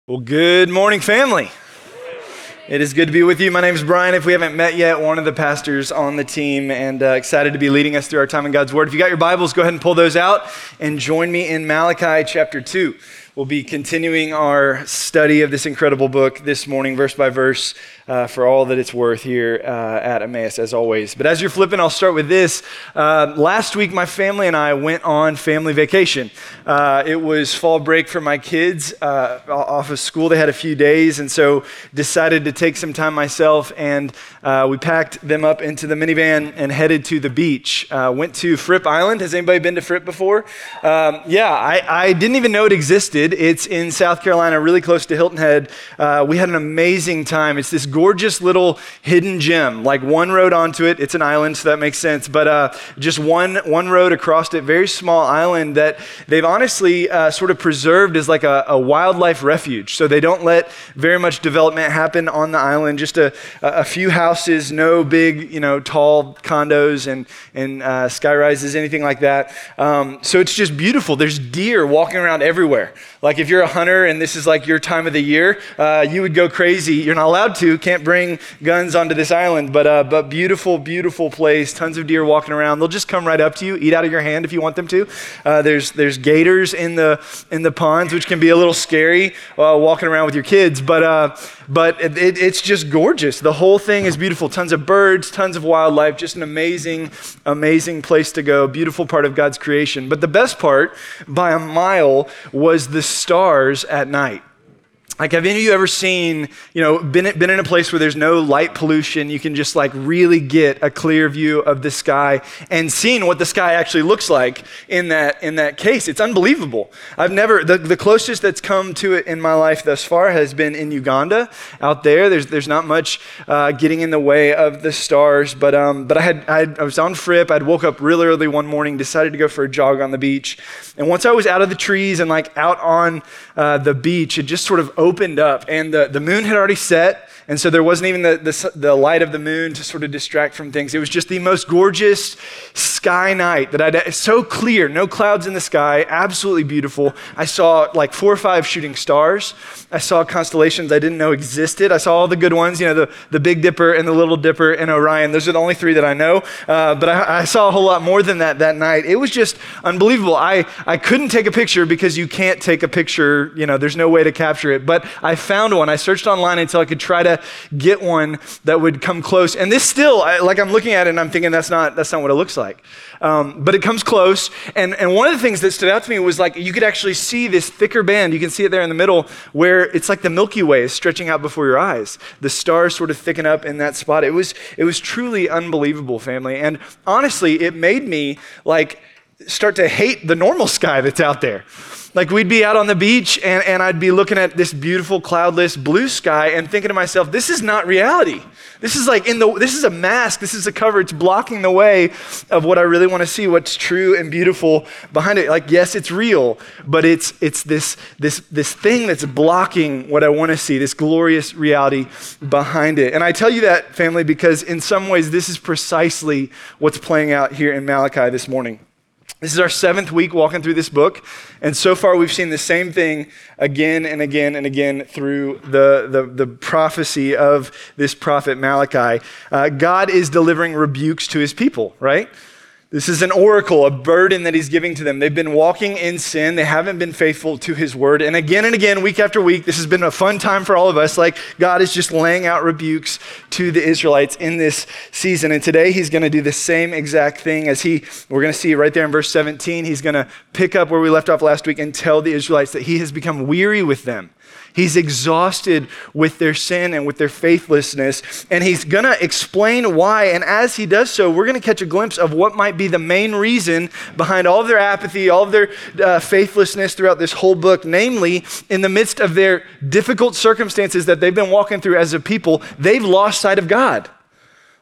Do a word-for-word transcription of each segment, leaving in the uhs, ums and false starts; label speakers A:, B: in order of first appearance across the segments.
A: Well, good morning, family. It is good to be with you. My name is Brian. If we haven't met yet, one of the pastors on the team, and uh, excited to be leading us through our time in God's Word. If you got your Bibles, go ahead and pull those out and join me in Malachi chapter two. We'll be continuing our study of this incredible book this morning, verse by verse, uh, for all that it's worth here uh, at Emmaus, as always. But as you're flipping, I'll start with this. Uh, last week, my family and I went on family vacation. Uh, it was fall break for my kids uh, off of school. They had a few days, and so decided to take some time myself, and uh, we packed them up into the minivan and headed to the beach. Uh, went to Fripp Island. Has anybody been to Fripp before? Um, yeah, I, I didn't even know it existed. It's in South Carolina, really close to Hilton Head. Uh, we had an amazing time. It's this gorgeous little hidden gem, like one road onto it. It's an island, so that makes sense. But uh, just one one road across it, very small island that they've honestly uh, sort of preserved as like a, a wildlife refuge. So they don't let very much development happen on the island. Just a, a few houses, no big, you know, tall condos and and uh, sky rises, anything like that. Um, so it's just beautiful. There's deer walking around everywhere. Like if you're a hunter and this is like your time of the year, uh, you would go crazy. You're not allowed to, can't bring guns onto this island, but uh, but beautiful, beautiful place. Tons of deer walking around. They'll just come right up to you, eat out of your hand if you want them to. Uh, there's there's gators in the in the ponds, which can be a little scary uh, walking around with your kids, but uh, but it, it, it's just gorgeous. The whole thing is beautiful. Tons of birds, tons of wildlife. Just an amazing, amazing place to go. Beautiful part of God's creation. But the best part, by a mile, was the stars at night. Like, have any of you ever seen, you know, been, been in a place where there's no light pollution, you can just like really get a clear view of the sky and seeing what the sky actually looks like in that in that case? It's unbelievable. I've never, the, the closest that's come to it in my life thus far has been in Uganda. Out there, there's there's not much uh, getting in the way of the stars, but um, but I had, I had I was on Fripp. I'd woke up really early one morning, decided to go for a jog on the beach, and once I was out of the trees and like out on uh, the beach, it just sort of opened opened up, and the, the moon had already set, and so there wasn't even the, the the light of the moon to sort of distract from things. It was just the most gorgeous sky night that I'd, so clear, no clouds in the sky, absolutely beautiful. I saw like four or five shooting stars. I saw constellations I didn't know existed. I saw all the good ones, you know, the, the Big Dipper and the Little Dipper and Orion. Those are the only three that I know, uh, but I, I saw a whole lot more than that that night. It was just unbelievable. I, I couldn't take a picture because you can't take a picture, you know, there's no way to capture it, but I found one. I searched online until I could try to get one that would come close. And this still, I, like I'm looking at it and I'm thinking that's not that's not what it looks like. Um, but it comes close. And, and one of the things that stood out to me was like you could actually see this thicker band. You can see it there in the middle where it's like the Milky Way is stretching out before your eyes. The stars sort of thicken up in that spot. It was it was truly unbelievable, family. And honestly, it made me like start to hate the normal sky that's out there. Like we'd be out on the beach and, and I'd be looking at this beautiful cloudless blue sky and thinking to myself, this is not reality. This is like in the, this is a mask, this is a cover, it's blocking the way of what I really want to see, what's true and beautiful behind it. Like, yes, it's real, but it's it's this this this thing that's blocking what I want to see, this glorious reality behind it. And I tell you that, family, because in some ways this is precisely what's playing out here in Malachi this morning. This is our seventh week walking through this book, and so far we've seen the same thing again and again and again through the, the, the prophecy of this prophet Malachi. Uh, God is delivering rebukes to his people, right? This is an oracle, a burden that he's giving to them. They've been walking in sin. They haven't been faithful to his word. And again and again, week after week, this has been a fun time for all of us. Like God is just laying out rebukes to the Israelites in this season. And today he's going to do the same exact thing as he, we're going to see right there in verse seventeen, he's going to pick up where we left off last week and tell the Israelites that he has become weary with them. He's exhausted with their sin and with their faithlessness, and he's going to explain why. And as he does so, we're going to catch a glimpse of what might be the main reason behind all of their apathy, all of their uh, faithlessness throughout this whole book. Namely, in the midst of their difficult circumstances that they've been walking through as a people, they've lost sight of God.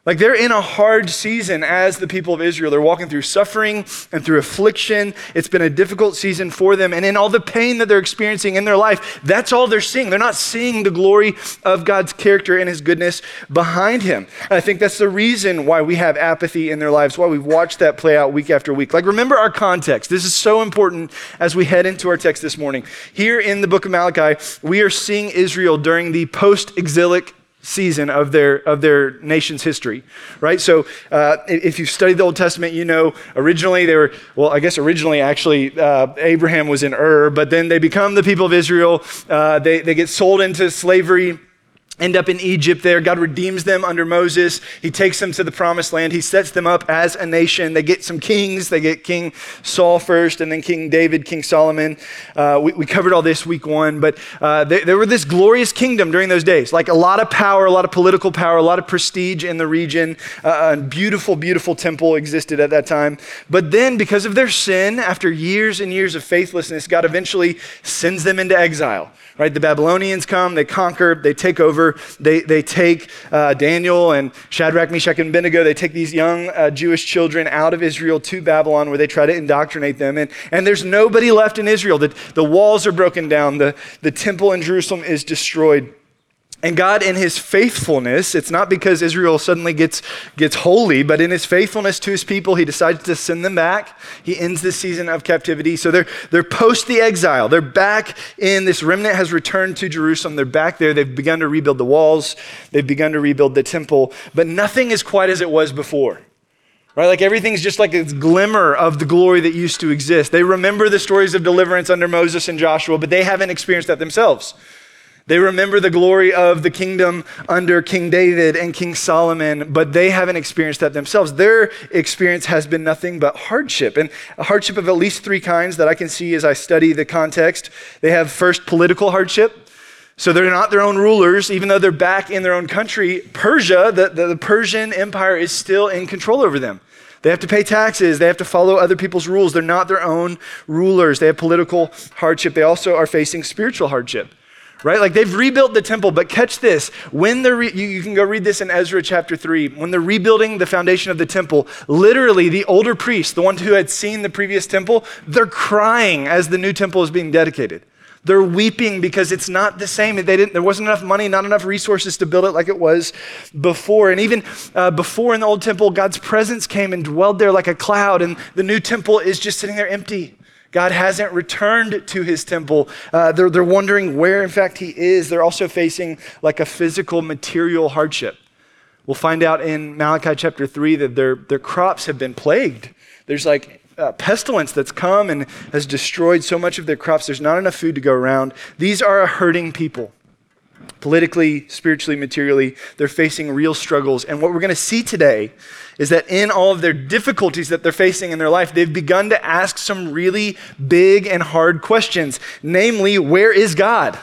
A: Like they're in a hard season as the people of Israel. They're walking through suffering and through affliction. It's been a difficult season for them. And in all the pain that they're experiencing in their life, that's all they're seeing. They're not seeing the glory of God's character and his goodness behind him. And I think that's the reason why we have apathy in their lives, why we've watched that play out week after week. Like remember our context. This is so important as we head into our text this morning. Here in the book of Malachi, we are seeing Israel during the post-exilic season of their of their nation's history, right? So uh, if you've studied the Old Testament, you know originally they were, well, I guess originally actually uh, Abraham was in Ur, but then they become the people of Israel. Uh, they, they get sold into slavery, end up in Egypt there. God redeems them under Moses. He takes them to the promised land. He sets them up as a nation. They get some kings. They get King Saul first, and then King David, King Solomon. Uh, we, we covered all this week one, but uh, they, they were this glorious kingdom during those days. Like a lot of power, a lot of political power, a lot of prestige in the region. Uh, a beautiful, beautiful temple existed at that time. But then because of their sin, after years and years of faithlessness, God eventually sends them into exile. Right, the Babylonians come, they conquer, they take over, they they take uh, Daniel and Shadrach, Meshach, and Abednego, they take these young uh, Jewish children out of Israel to Babylon where they try to indoctrinate them. And, and there's nobody left in Israel. The, the walls are broken down, the, the temple in Jerusalem is destroyed. And God, in his faithfulness, it's not because Israel suddenly gets, gets holy, but in his faithfulness to his people, he decides to send them back. He ends this season of captivity. So they're, they're post the exile. They're back in, this remnant has returned to Jerusalem. They're back there. They've begun to rebuild the walls. They've begun to rebuild the temple, but nothing is quite as it was before. Right? Like everything's just like a glimmer of the glory that used to exist. They remember the stories of deliverance under Moses and Joshua, but they haven't experienced that themselves. They remember the glory of the kingdom under King David and King Solomon, but they haven't experienced that themselves. Their experience has been nothing but hardship, and a hardship of at least three kinds that I can see as I study the context. They have first political hardship. So they're not their own rulers, even though they're back in their own country. Persia, the, the, the Persian Empire is still in control over them. They have to pay taxes. They have to follow other people's rules. They're not their own rulers. They have political hardship. They also are facing spiritual hardship. Right? Like they've rebuilt the temple, but catch this. When the re- you, you can go read this in Ezra chapter three. When they're rebuilding the foundation of the temple, literally the older priests, the ones who had seen the previous temple, they're crying as the new temple is being dedicated. They're weeping because it's not the same. They didn't. There wasn't enough money, not enough resources to build it like it was before. And even uh, before in the old temple, God's presence came and dwelled there like a cloud, and the new temple is just sitting there empty. God hasn't returned to his temple. Uh, they're, they're wondering where, in fact, he is. They're also facing like a physical, material hardship. We'll find out in Malachi chapter three that their, their crops have been plagued. There's like uh, pestilence that's come and has destroyed so much of their crops. There's not enough food to go around. These are a hurting people. Politically, spiritually, materially, they're facing real struggles. And what we're going to see today is that in all of their difficulties that they're facing in their life, they've begun to ask some really big and hard questions. Namely, where is God?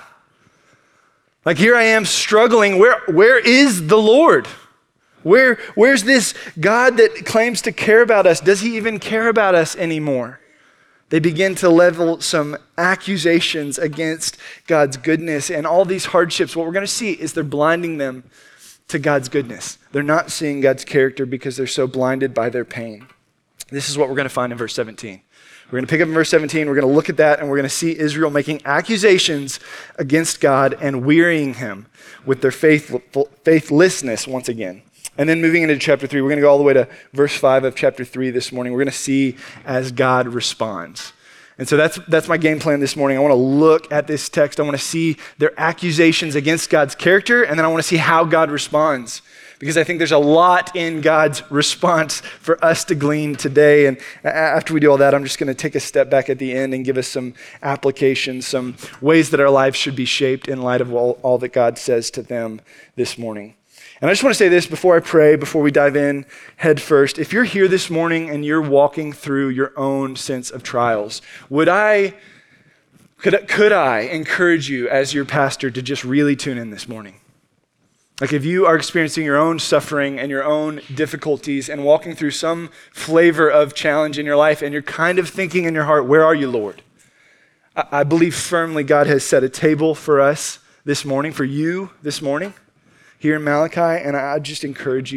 A: Like here I am struggling. Where, where is the Lord? Where, where's this God that claims to care about us? Does he even care about us anymore? They begin to level some accusations against God's goodness, and all these hardships, what we're going to see is they're blinding them to God's goodness. They're not seeing God's character because they're so blinded by their pain. This is what we're going to find in verse seventeen. We're going to pick up in verse seventeen. We're going to look at that, and we're going to see Israel making accusations against God and wearying him with their faithful, faithlessness once again. And then moving into chapter three, we're going to go all the way to verse five of chapter three this morning. We're going to see as God responds. And so that's that's my game plan this morning. I want to look at this text. I want to see their accusations against God's character, and then I want to see how God responds. Because I think there's a lot in God's response for us to glean today. And after we do all that, I'm just going to take a step back at the end and give us some applications, some ways that our lives should be shaped in light of all, all that God says to them this morning. And I just want to say this before I pray, before we dive in head first. If you're here this morning and you're walking through your own sense of trials, would I, could, could I encourage you as your pastor to just really tune in this morning? Like if you are experiencing your own suffering and your own difficulties and walking through some flavor of challenge in your life, and you're kind of thinking in your heart, where are you, Lord? I, I believe firmly God has set a table for us this morning, for you this morning, here in Malachi, and I just encourage you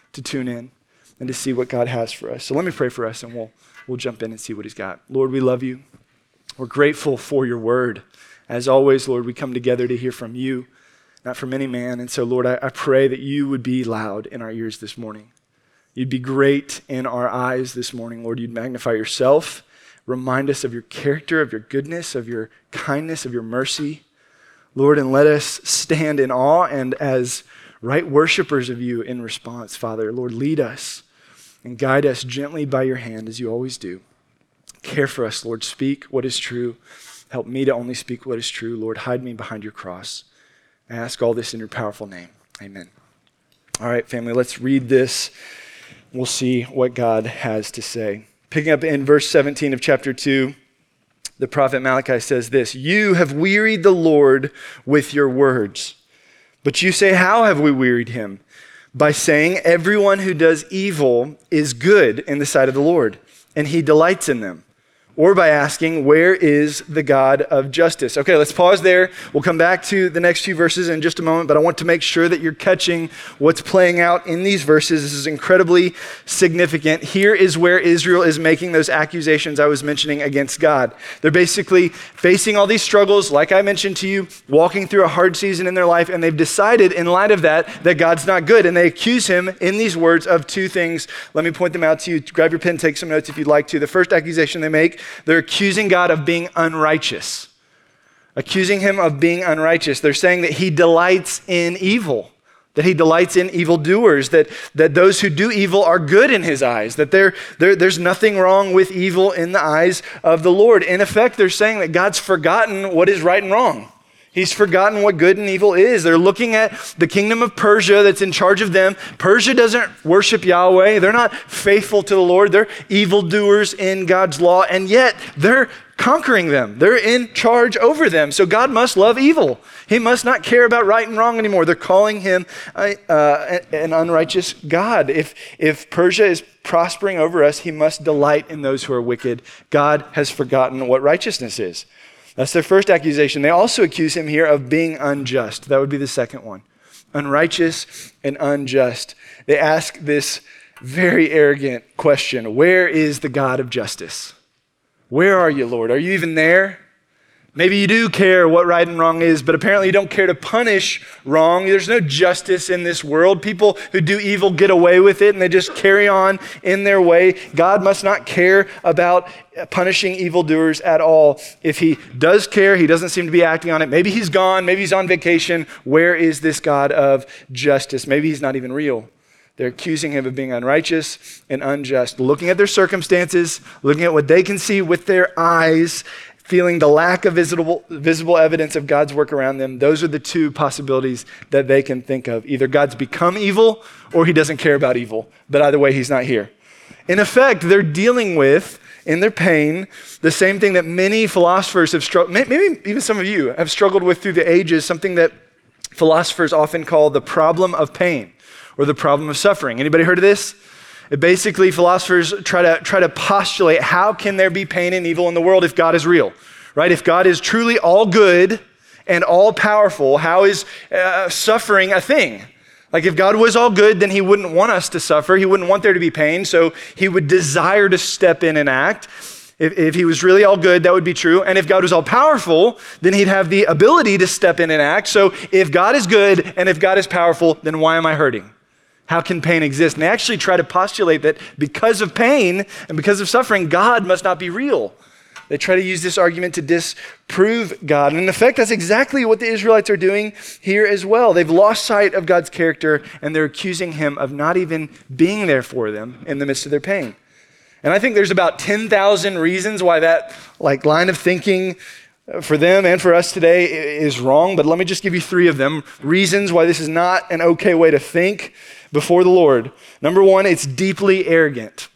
A: to tune in and to see what God has for us. So let me pray for us and we'll, we'll jump in and see what he's got. Lord, we love you. We're grateful for your word. As always, Lord, we come together to hear from you, not from any man. And so, Lord, I, I pray that you would be loud in our ears this morning. You'd be great in our eyes this morning, Lord. You'd magnify yourself. Remind us of your character, of your goodness, of your kindness, of your mercy. Lord, and let us stand in awe and as right worshipers of you in response, Father. Lord, lead us and guide us gently by your hand as you always do. Care for us, Lord. Speak what is true. Help me to only speak what is true. Lord, hide me behind your cross. I ask all this in your powerful name. Amen. All right, family, let's read this. We'll see what God has to say. Picking up in verse seventeen of chapter two, the prophet Malachi says this, "You have wearied the Lord with your words. But you say, how have we wearied him? By saying everyone who does evil is good in the sight of the Lord, and he delights in them. Or by asking, where is the God of justice?" Okay, let's pause there. We'll come back to the next few verses in just a moment, but I want to make sure that you're catching what's playing out in these verses. This is incredibly significant. Here is where Israel is making those accusations I was mentioning against God. They're basically facing all these struggles, like I mentioned to you, walking through a hard season in their life, and they've decided in light of that, that God's not good, and they accuse him in these words of two things. Let me point them out to you. Grab your pen, take some notes if you'd like to. The first accusation they make, they're accusing God of being unrighteous, accusing him of being unrighteous. They're saying that he delights in evil, that he delights in evildoers, that, that those who do evil are good in his eyes, that there there's nothing wrong with evil in the eyes of the Lord. In effect, they're saying that God's forgotten what is right and wrong. He's forgotten what good and evil is. They're looking at the kingdom of Persia that's in charge of them. Persia doesn't worship Yahweh. They're not faithful to the Lord. They're evildoers in God's law, and yet they're conquering them. They're in charge over them. So God must love evil. He must not care about right and wrong anymore. They're calling him a, uh, an unrighteous God. If, if Persia is prospering over us, he must delight in those who are wicked. God has forgotten what righteousness is. That's their first accusation. They also accuse him here of being unjust. That would be the second one. Unrighteous and unjust. They ask this very arrogant question, where is the God of justice? Where are you, Lord? Are you even there? Maybe you do care what right and wrong is, but apparently you don't care to punish wrong. There's no justice in this world. People who do evil get away with it and they just carry on in their way. God must not care about punishing evildoers at all. If he does care, he doesn't seem to be acting on it. Maybe he's gone. Maybe he's on vacation. Where is this God of justice? Maybe he's not even real. They're accusing him of being unrighteous and unjust, looking at their circumstances, looking at what they can see with their eyes, feeling the lack of visible, visible evidence of God's work around them. Those are the two possibilities that they can think of. Either God's become evil or he doesn't care about evil. But either way, he's not here. In effect, they're dealing with, in their pain, the same thing that many philosophers have struggled, maybe even some of you have struggled with through the ages, something that philosophers often call the problem of pain or the problem of suffering. Anybody heard of this? It basically, philosophers try to try to postulate, how can there be pain and evil in the world if God is real, right? If God is truly all good and all powerful, how is uh, suffering a thing? Like if God was all good, then he wouldn't want us to suffer. He wouldn't want there to be pain, so he would desire to step in and act. If, if he was really all good, that would be true. And if God was all powerful, then he'd have the ability to step in and act. So if God is good and if God is powerful, then why am I hurting? How can pain exist? And they actually try to postulate that because of pain and because of suffering, God must not be real. They try to use this argument to disprove God. And in effect, that's exactly what the Israelites are doing here as well. They've lost sight of God's character and they're accusing him of not even being there for them in the midst of their pain. And I think there's about ten thousand reasons why that like line of thinking for them and for us today is wrong. But let me just give you three of them. Reasons why this is not an okay way to think before the Lord. Number one, it's deeply arrogant.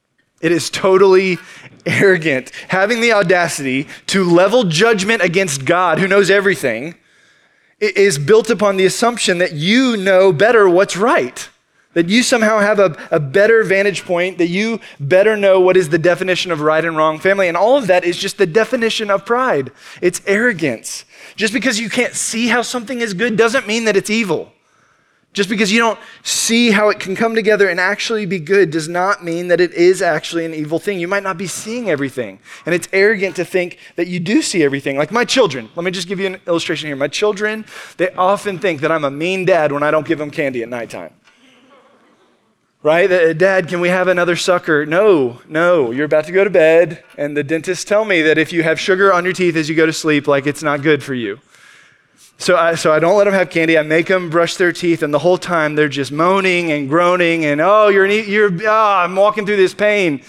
A: It is totally arrogant. Having the audacity to level judgment against God, who knows everything, is built upon the assumption that you know better what's right. That you somehow have a, a better vantage point, that you better know what is the definition of right and wrong, family. And all of that is just the definition of pride. It's arrogance. Just because you can't see how something is good doesn't mean that it's evil. Just because you don't see how it can come together and actually be good does not mean that it is actually an evil thing. You might not be seeing everything. And it's arrogant to think that you do see everything. Like my children, let me just give you an illustration here. My children, they often think that I'm a mean dad when I don't give them candy at nighttime. Right? Dad, can we have another sucker? No, no, you're about to go to bed. And the dentists tell me that if you have sugar on your teeth as you go to sleep, like it's not good for you. So I, so I don't let them have candy. I make them brush their teeth, and the whole time they're just moaning and groaning and, oh, you're, you're oh, I'm walking through this pain.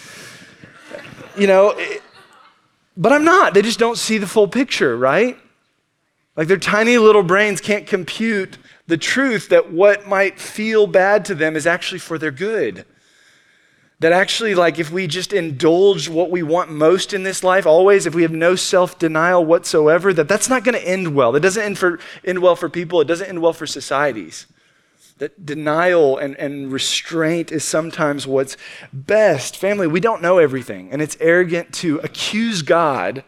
A: You know, it, but I'm not. They just don't see the full picture, right? Like their tiny little brains can't compute the truth that what might feel bad to them is actually for their good. That actually, like, if we just indulge what we want most in this life, always, if we have no self-denial whatsoever, that that's not going to end well. That doesn't end, for, end well for people. It doesn't end well for societies. That denial and, and restraint is sometimes what's best. Family, we don't know everything, and it's arrogant to accuse God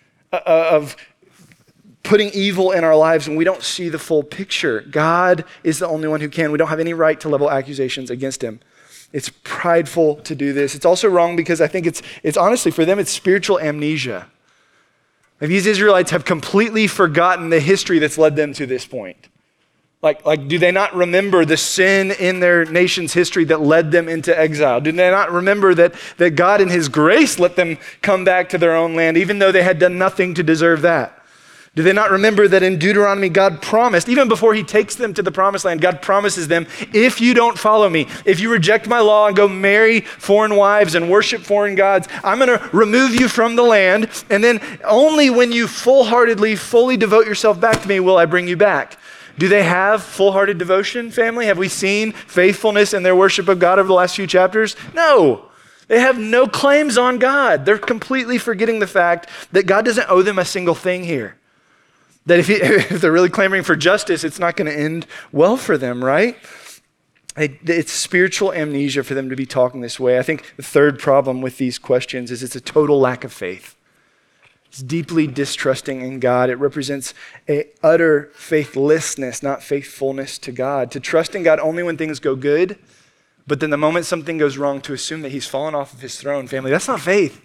A: of putting evil in our lives when we don't see the full picture. God is the only one who can. We don't have any right to level accusations against him. It's prideful to do this. It's also wrong because I think it's it's honestly, for them, it's spiritual amnesia. Like these Israelites have completely forgotten the history that's led them to this point. Like, like, do they not remember the sin in their nation's history that led them into exile? Do they not remember that, that God in his grace let them come back to their own land, even though they had done nothing to deserve that? Do they not remember that in Deuteronomy, God promised, even before he takes them to the promised land, God promises them, if you don't follow me, if you reject my law and go marry foreign wives and worship foreign gods, I'm going to remove you from the land. And then only when you full-heartedly, fully devote yourself back to me will I bring you back. Do they have full-hearted devotion, family? Have we seen faithfulness in their worship of God over the last few chapters? No. They have no claims on God. They're completely forgetting the fact that God doesn't owe them a single thing here. That if, he, if they're really clamoring for justice, it's not going to end well for them, right? It, it's spiritual amnesia for them to be talking this way. I think the third problem with these questions is it's a total lack of faith. It's deeply distrusting in God. It represents a utter faithlessness, not faithfulness to God. To trust in God only when things go good, but then the moment something goes wrong, to assume that he's fallen off of his throne, family, that's not faith.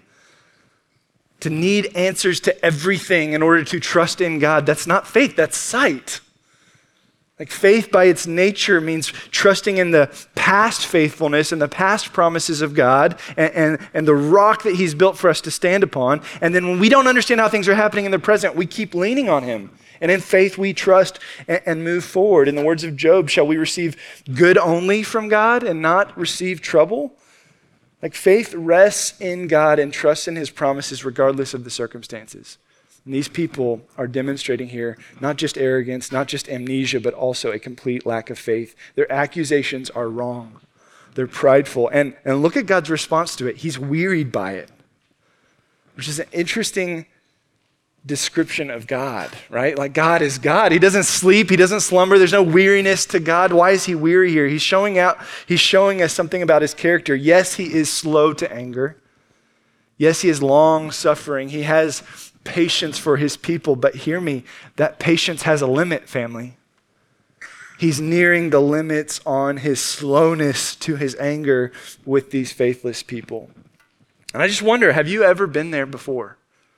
A: To need answers to everything in order to trust in God, that's not faith, that's sight. Like faith by its nature means trusting in the past faithfulness and the past promises of God and, and, and the rock that he's built for us to stand upon. And then when we don't understand how things are happening in the present, we keep leaning on him. And in faith, we trust and, and move forward. In the words of Job, shall we receive good only from God and not receive trouble? Like faith rests in God and trusts in his promises regardless of the circumstances. And these people are demonstrating here not just arrogance, not just amnesia, but also a complete lack of faith. Their accusations are wrong. They're prideful. And, and look at God's response to it. He's wearied by it, which is an interesting description of God, right? Like God is God. He doesn't sleep. He doesn't slumber. There's no weariness to God. Why is he weary here? He's showing out, he's showing us something about his character. Yes, he is slow to anger. Yes, he is long suffering. He has patience for his people, but hear me, that patience has a limit, family. He's nearing the limits on his slowness to his anger with these faithless people. And I just wonder, have you ever been there before?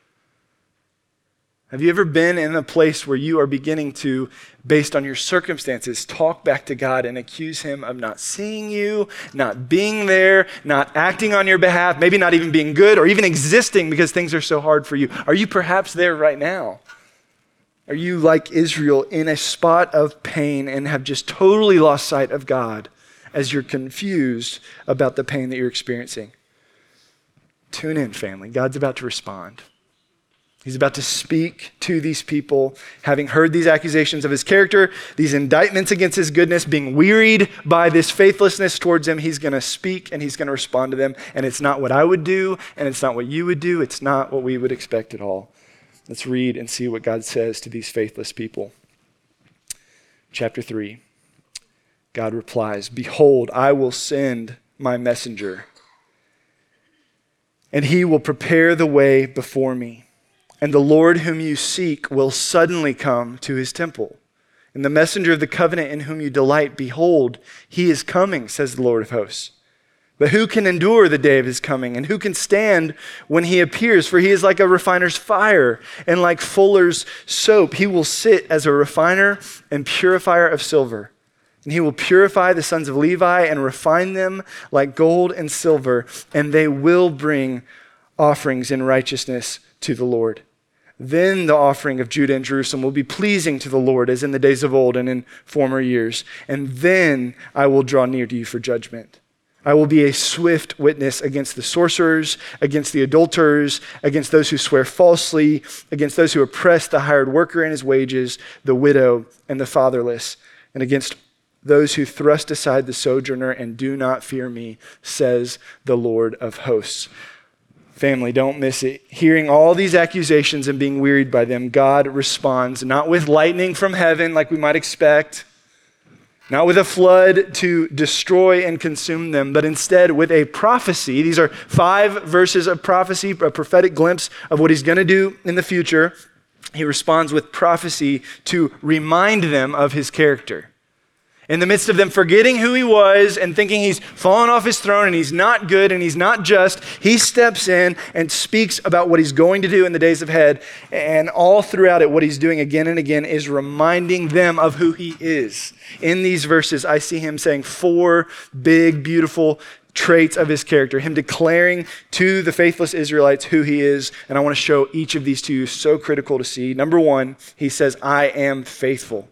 A: Have you ever been in a place where you are beginning to, based on your circumstances, talk back to God and accuse him of not seeing you, not being there, not acting on your behalf, maybe not even being good or even existing because things are so hard for you? Are you perhaps there right now? Are you like Israel in a spot of pain and have just totally lost sight of God as you're confused about the pain that you're experiencing? Tune in, family. God's about to respond. He's about to speak to these people, having heard these accusations of his character, these indictments against his goodness, being wearied by this faithlessness towards him. He's going to speak and he's going to respond to them. And it's not what I would do, and it's not what you would do. It's not what we would expect at all. Let's read and see what God says to these faithless people. Chapter three, God replies, "Behold, I will send my messenger, and he will prepare the way before me. And the Lord whom you seek will suddenly come to his temple. And the messenger of the covenant in whom you delight, behold, he is coming, says the Lord of hosts. But who can endure the day of his coming? And who can stand when he appears? For he is like a refiner's fire and like fuller's soap. He will sit as a refiner and purifier of silver. And he will purify the sons of Levi and refine them like gold and silver. And they will bring offerings in righteousness to the Lord. Then the offering of Judah and Jerusalem will be pleasing to the Lord as in the days of old and in former years. And then I will draw near to you for judgment. I will be a swift witness against the sorcerers, against the adulterers, against those who swear falsely, against those who oppress the hired worker and his wages, the widow and the fatherless, and against those who thrust aside the sojourner and do not fear me, says the Lord of hosts. Family, don't miss it. Hearing all these accusations and being wearied by them, God responds not with lightning from heaven like we might expect, not with a flood to destroy and consume them, but instead with a prophecy. These are five verses of prophecy, a prophetic glimpse of what he's going to do in the future. He responds with prophecy to remind them of his character. In the midst of them forgetting who he was and thinking he's fallen off his throne and he's not good and he's not just, he steps in and speaks about what he's going to do in the days ahead. And all throughout it, what he's doing again and again is reminding them of who he is. In these verses, I see him saying four big, beautiful traits of his character, him declaring to the faithless Israelites who he is. And I want to show each of these to you, so critical to see. Number one, he says, I am faithful.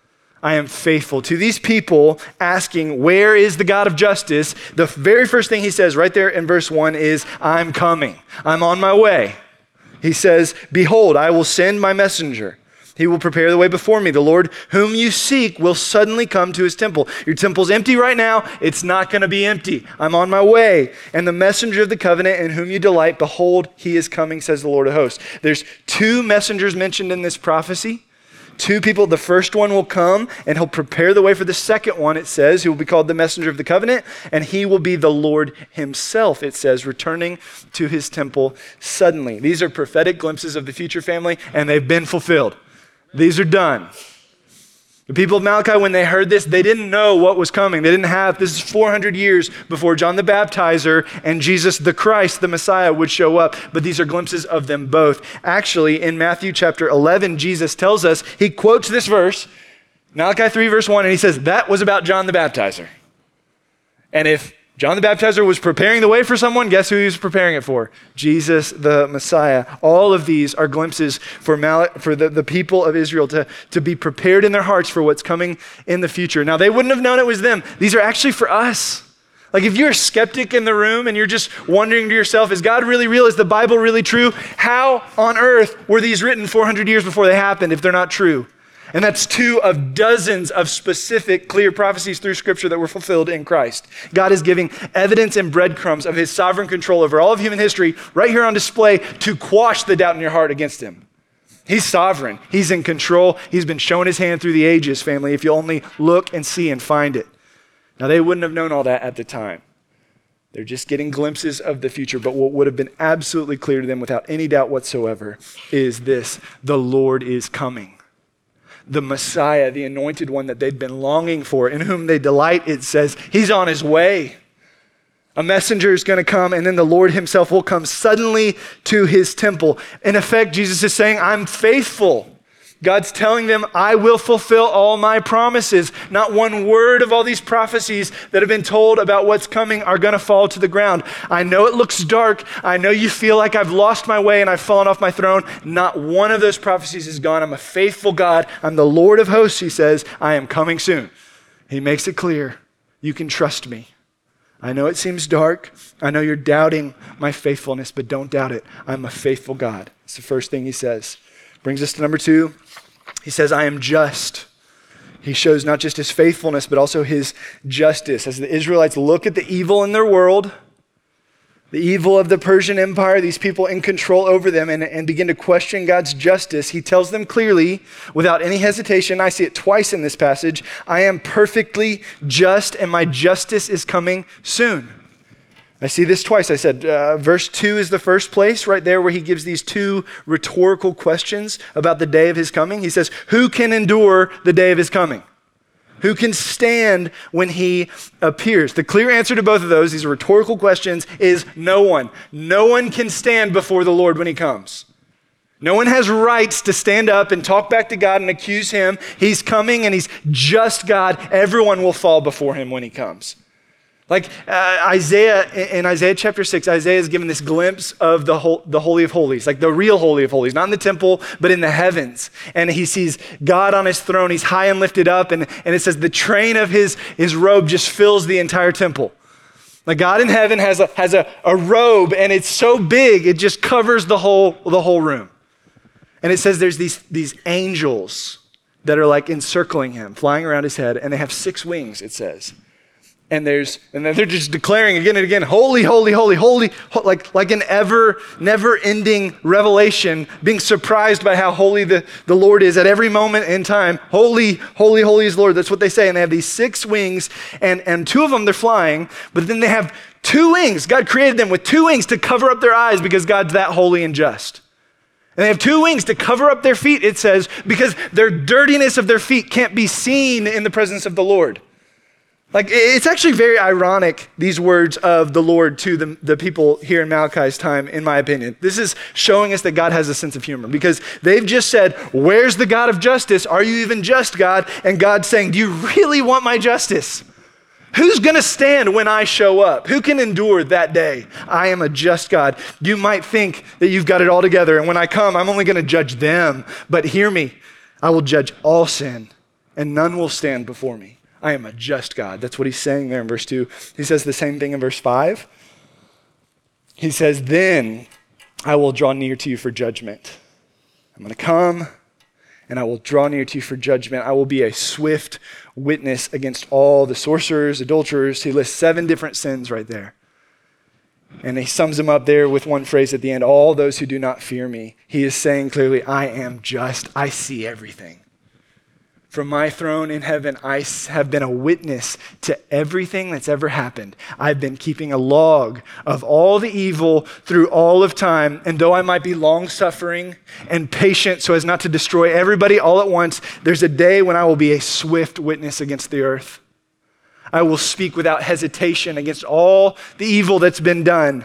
A: I am faithful. To these people asking, where is the God of justice? The very first thing he says right there in verse one is, I'm coming. I'm on my way. He says, behold, I will send my messenger. He will prepare the way before me. The Lord whom you seek will suddenly come to his temple. Your temple's empty right now. It's not going to be empty. I'm on my way. And the messenger of the covenant in whom you delight, behold, he is coming, says the Lord of hosts. There's two messengers mentioned in this prophecy. Two people, the first one will come and he'll prepare the way for the second one, it says. He will be called the messenger of the covenant, and he will be the Lord himself, it says, returning to his temple suddenly. These are prophetic glimpses of the future, family, and they've been fulfilled. These are done. The people of Malachi, when they heard this, they didn't know what was coming. They didn't have, this is four hundred years before John the Baptizer and Jesus the Christ, the Messiah, would show up. But these are glimpses of them both. Actually, in Matthew chapter eleven, Jesus tells us, he quotes this verse, Malachi three verse one, and he says, that was about John the Baptizer. And if John the Baptizer was preparing the way for someone, guess who he was preparing it for? Jesus the Messiah. All of these are glimpses for Mal- for the, the people of Israel to, to be prepared in their hearts for what's coming in the future. Now, they wouldn't have known it was them. These are actually for us. Like if you're a skeptic in the room and you're just wondering to yourself, is God really real? Is the Bible really true? How on earth were these written four hundred years before they happened if they're not true? And that's two of dozens of specific, clear prophecies through Scripture that were fulfilled in Christ. God is giving evidence and breadcrumbs of his sovereign control over all of human history right here on display to quash the doubt in your heart against him. He's sovereign. He's in control. He's been showing his hand through the ages, family, if you only look and see and find it. Now, they wouldn't have known all that at the time. They're just getting glimpses of the future. But what would have been absolutely clear to them without any doubt whatsoever is this: the Lord is coming. The Messiah, the anointed one that they'd been longing for, in whom they delight, it says, he's on his way. A messenger is going to come, and then the Lord himself will come suddenly to his temple. In effect, Jesus is saying, I'm faithful. God's telling them, I will fulfill all my promises. Not one word of all these prophecies that have been told about what's coming are going to fall to the ground. I know it looks dark. I know you feel like I've lost my way and I've fallen off my throne. Not one of those prophecies is gone. I'm a faithful God. I'm the Lord of hosts, he says. I am coming soon. He makes it clear. You can trust me. I know it seems dark. I know you're doubting my faithfulness, but don't doubt it. I'm a faithful God. It's the first thing he says. Brings us to number two. He says, I am just. He shows not just his faithfulness, but also his justice. As the Israelites look at the evil in their world, the evil of the Persian Empire, these people in control over them, and, and begin to question God's justice, he tells them clearly, without any hesitation, I see it twice in this passage, I am perfectly just, and my justice is coming soon. I see this twice. I said, uh, verse two is the first place right there where he gives these two rhetorical questions about the day of his coming. He says, who can endure the day of his coming? Who can stand when he appears? The clear answer to both of those, these rhetorical questions, is no one. No one can stand before the Lord when he comes. No one has rights to stand up and talk back to God and accuse him. He's coming and he's just God. Everyone will fall before him when he comes. Like uh, Isaiah, in Isaiah chapter six, Isaiah is given this glimpse of the, whole, the Holy of Holies, like the real Holy of Holies, not in the temple, but in the heavens. And he sees God on his throne. He's high and lifted up. And, and it says the train of his, his robe just fills the entire temple. Like God in heaven has a, has a, a robe, and it's so big, it just covers the whole, the whole room. And it says there's these, these angels that are like encircling him, flying around his head, and they have six wings, it says. And there's, and then they're just declaring again and again, holy, holy, holy, holy, ho-, like, like an ever, never-ending revelation, being surprised by how holy the, the Lord is at every moment in time. Holy, holy, holy is Lord. That's what they say. And they have these six wings, and, and two of them they're flying, but then they have two wings. God created them with two wings to cover up their eyes because God's that holy and just. And they have two wings to cover up their feet, it says, because their dirtiness of their feet can't be seen in the presence of the Lord. Like, it's actually very ironic, these words of the Lord to the, the people here in Malachi's time, in my opinion. This is showing us that God has a sense of humor, because they've just said, where's the God of justice? Are you even just, God? And God's saying, do you really want my justice? Who's going to stand when I show up? Who can endure that day? I am a just God. You might think that you've got it all together, and when I come, I'm only going to judge them. But hear me, I will judge all sin, and none will stand before me. I am a just God. That's what he's saying there in verse two. He says the same thing in verse five. He says, then I will draw near to you for judgment. I'm going to come and I will draw near to you for judgment. I will be a swift witness against all the sorcerers, adulterers. He lists seven different sins right there. And he sums them up there with one phrase at the end, all those who do not fear me. He is saying clearly, I am just. I see everything. From my throne in heaven, I have been a witness to everything that's ever happened. I've been keeping a log of all the evil through all of time. And though I might be long-suffering and patient so as not to destroy everybody all at once, there's a day when I will be a swift witness against the earth. I will speak without hesitation against all the evil that's been done.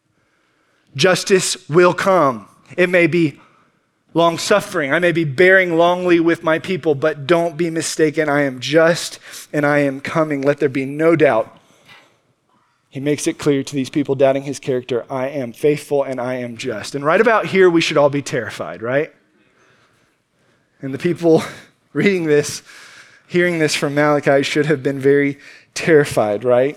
A: Justice will come. It may be long-suffering. I may be bearing longly with my people, but don't be mistaken. I am just and I am coming. Let there be no doubt. He makes it clear to these people doubting his character, I am faithful and I am just. And right about here, we should all be terrified, right? And the people reading this, hearing this from Malachi should have been very terrified, right?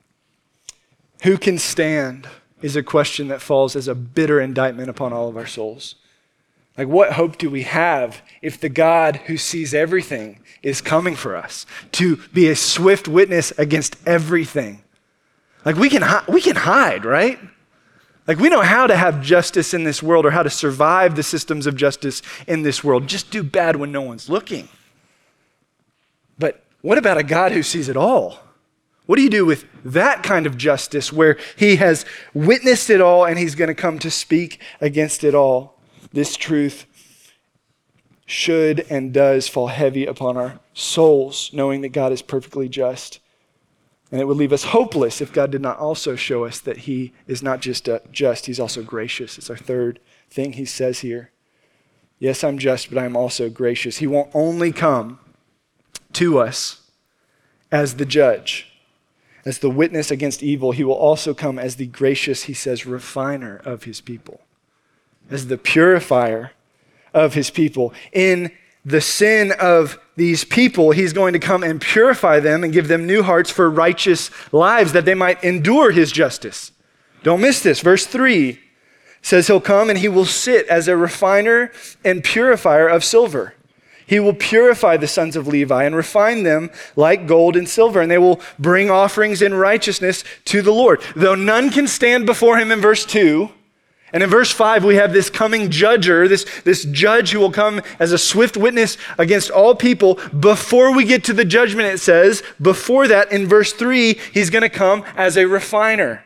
A: Who can stand is a question that falls as a bitter indictment upon all of our souls. Like, what hope do we have if the God who sees everything is coming for us to be a swift witness against everything? Like, we can hi- we can hide, right? Like, we know how to have justice in this world or how to survive the systems of justice in this world. Just do bad when no one's looking. But what about a God who sees it all? What do you do with that kind of justice where he has witnessed it all and he's going to come to speak against it all? This truth should and does fall heavy upon our souls, knowing that God is perfectly just. And it would leave us hopeless if God did not also show us that he is not just uh, just, he's also gracious. It's our third thing he says here. Yes, I'm just, but I'm also gracious. He won't only come to us as the judge, as the witness against evil. He will also come as the gracious, he says, refiner of his people. As the purifier of his people. In the sin of these people, he's going to come and purify them and give them new hearts for righteous lives that they might endure his justice. Don't miss this. Verse three says he'll come and he will sit as a refiner and purifier of silver. He will purify the sons of Levi and refine them like gold and silver, and they will bring offerings in righteousness to the Lord. Though none can stand before him in verse two, and in verse five, we have this coming judger, this, this judge who will come as a swift witness against all people. Before we get to the judgment, it says, before that, in verse three, he's going to come as a refiner.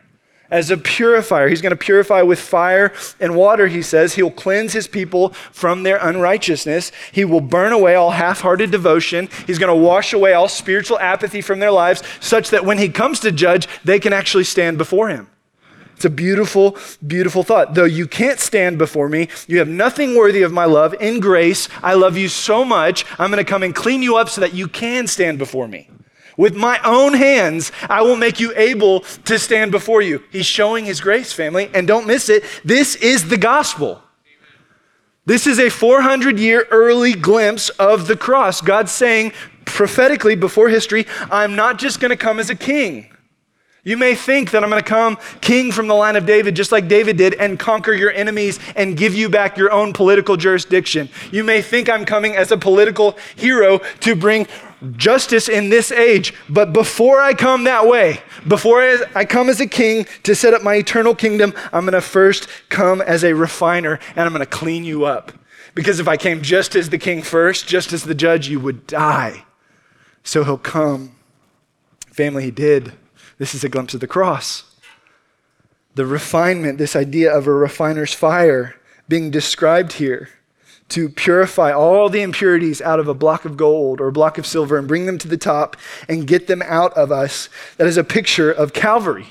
A: as a purifier. He's going to purify with fire and water, he says. He'll cleanse his people from their unrighteousness. He will burn away all half-hearted devotion. He's going to wash away all spiritual apathy from their lives such that when he comes to judge, they can actually stand before him. It's a beautiful, beautiful thought. Though you can't stand before me, you have nothing worthy of my love. In grace, I love you so much, I'm going to come and clean you up so that you can stand before me. With my own hands, I will make you able to stand before you. He's showing his grace, family, and don't miss it. This is the gospel. This is a four hundred year early glimpse of the cross. God's saying prophetically before history, I'm not just going to come as a king. You may think that I'm going to come king from the line of David, just like David did, and conquer your enemies and give you back your own political jurisdiction. You may think I'm coming as a political hero to bring justice in this age. But before I come that way, before I come as a king to set up my eternal kingdom, I'm going to first come as a refiner, and I'm going to clean you up. Because if I came just as the king first, just as the judge, you would die. So he'll come. Family, he did. This is a glimpse of the cross. The refinement, this idea of a refiner's fire being described here to purify all the impurities out of a block of gold or a block of silver and bring them to the top and get them out of us. That is a picture of Calvary,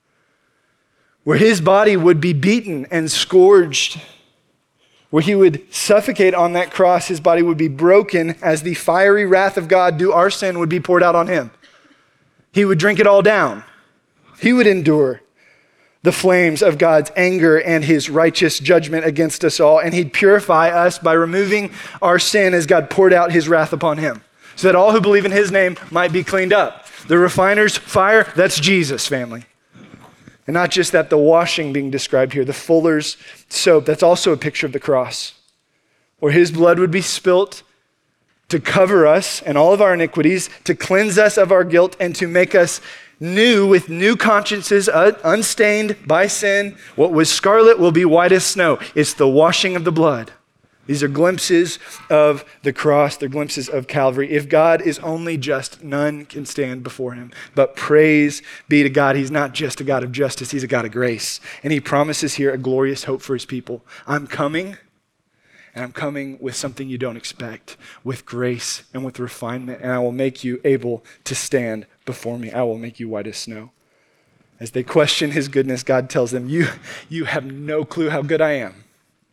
A: where his body would be beaten and scourged, where he would suffocate on that cross. His body would be broken as the fiery wrath of God due our sin would be poured out on him. He would drink it all down. He would endure the flames of God's anger and his righteous judgment against us all. And he'd purify us by removing our sin as God poured out his wrath upon him, so that all who believe in his name might be cleaned up. The refiner's fire, that's Jesus, family. And not just that, the washing being described here, the fuller's soap, that's also a picture of the cross, where his blood would be spilt to cover us and all of our iniquities, to cleanse us of our guilt, and to make us new with new consciences, uh, unstained by sin. What was scarlet will be white as snow. It's the washing of the blood. These are glimpses of the cross. They're glimpses of Calvary. If God is only just, none can stand before him. But praise be to God. He's not just a God of justice. He's a God of grace. And he promises here a glorious hope for his people. I'm coming. And I'm coming with something you don't expect, with grace and with refinement, and I will make you able to stand before me. I will make you white as snow. As they question his goodness, God tells them, you, you have no clue how good I am.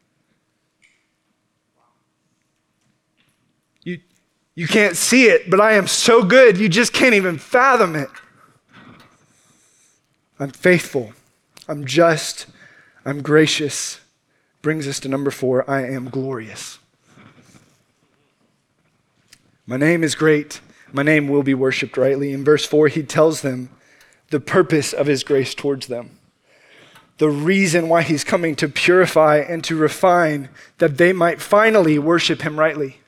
A: You, you can't see it, but I am so good, you just can't even fathom it. I'm faithful. I'm just. I'm gracious. Brings us to number four, I am glorious. My name is great. My name will be worshiped rightly. In verse four, he tells them the purpose of his grace towards them. The reason why he's coming to purify and to refine, that they might finally worship him rightly.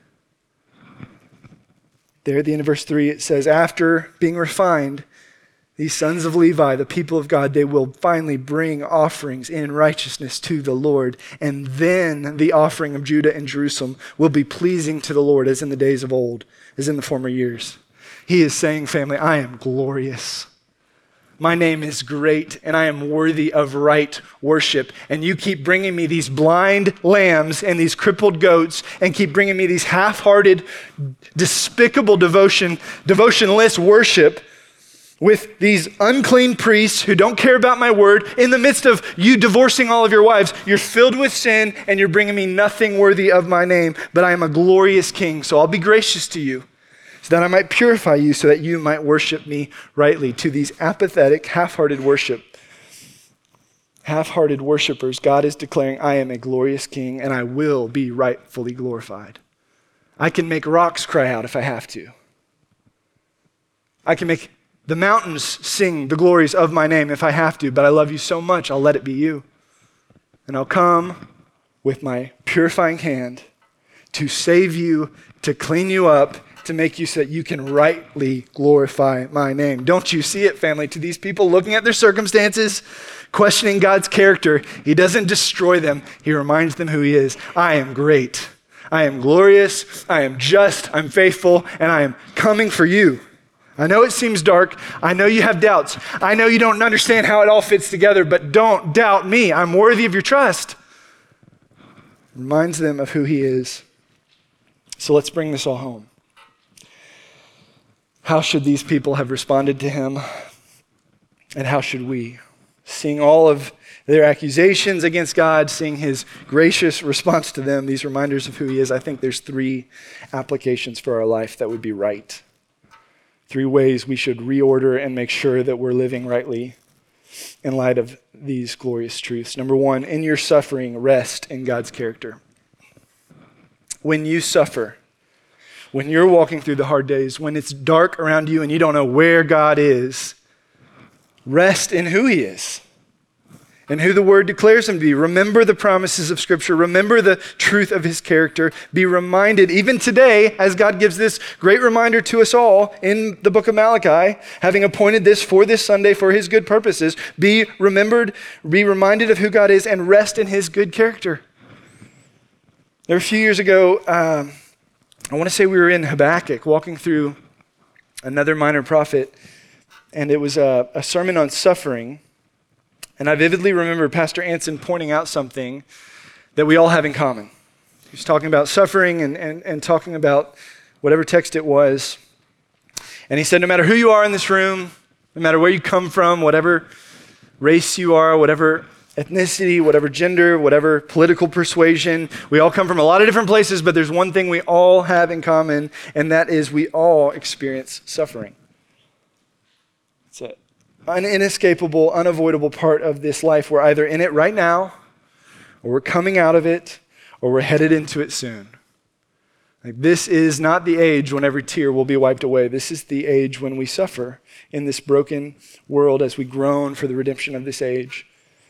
A: There at the end of verse three, it says, after being refined, these sons of Levi, the people of God, they will finally bring offerings in righteousness to the Lord. And then the offering of Judah and Jerusalem will be pleasing to the Lord as in the days of old, as in the former years. He is saying, family, I am glorious. My name is great, and I am worthy of right worship. And you keep bringing me these blind lambs and these crippled goats, and keep bringing me these half-hearted, despicable devotion, devotionless worship, with these unclean priests who don't care about my word. In the midst of you divorcing all of your wives, you're filled with sin and you're bringing me nothing worthy of my name, but I am a glorious king, so I'll be gracious to you so that I might purify you so that you might worship me rightly. To these apathetic, half-hearted worship, half-hearted worshipers, God is declaring, I am a glorious king and I will be rightfully glorified. I can make rocks cry out if I have to. I can make the mountains sing the glories of my name if I have to, but I love you so much, I'll let it be you. And I'll come with my purifying hand to save you, to clean you up, to make you so that you can rightly glorify my name. Don't you see it, family? To these people looking at their circumstances, questioning God's character, he doesn't destroy them. He reminds them who he is. I am great. I am glorious. I am just. I'm faithful. And I am coming for you. I know it seems dark. I know you have doubts. I know you don't understand how it all fits together, but don't doubt me. I'm worthy of your trust. Reminds them of who he is. So let's bring this all home. How should these people have responded to him? And how should we? Seeing all of their accusations against God, seeing his gracious response to them, these reminders of who he is, I think there's three applications for our life that would be right. Three ways we should reorder and make sure that we're living rightly in light of these glorious truths. Number one, in your suffering, rest in God's character. When you suffer, when you're walking through the hard days, when it's dark around you and you don't know where God is, rest in who he is and who the word declares him to be. Remember the promises of Scripture. Remember the truth of his character. Be reminded, even today, as God gives this great reminder to us all in the book of Malachi, having appointed this for this Sunday for his good purposes, be remembered, be reminded of who God is, and rest in his good character. There a few years ago, um, I want to say we were in Habakkuk, walking through another minor prophet, and it was a, a sermon on suffering. And I vividly remember Pastor Anson pointing out something that we all have in common. He was talking about suffering and, and, and talking about whatever text it was. And he said, no matter who you are in this room, no matter where you come from, whatever race you are, whatever ethnicity, whatever gender, whatever political persuasion, we all come from a lot of different places, but there's one thing we all have in common, and that is we all experience suffering. That's it. An inescapable, unavoidable part of this life. We're either in it right now, or we're coming out of it, or we're headed into it soon. Like, this is not the age when every tear will be wiped away. This is the age when we suffer in this broken world as we groan for the redemption of this age.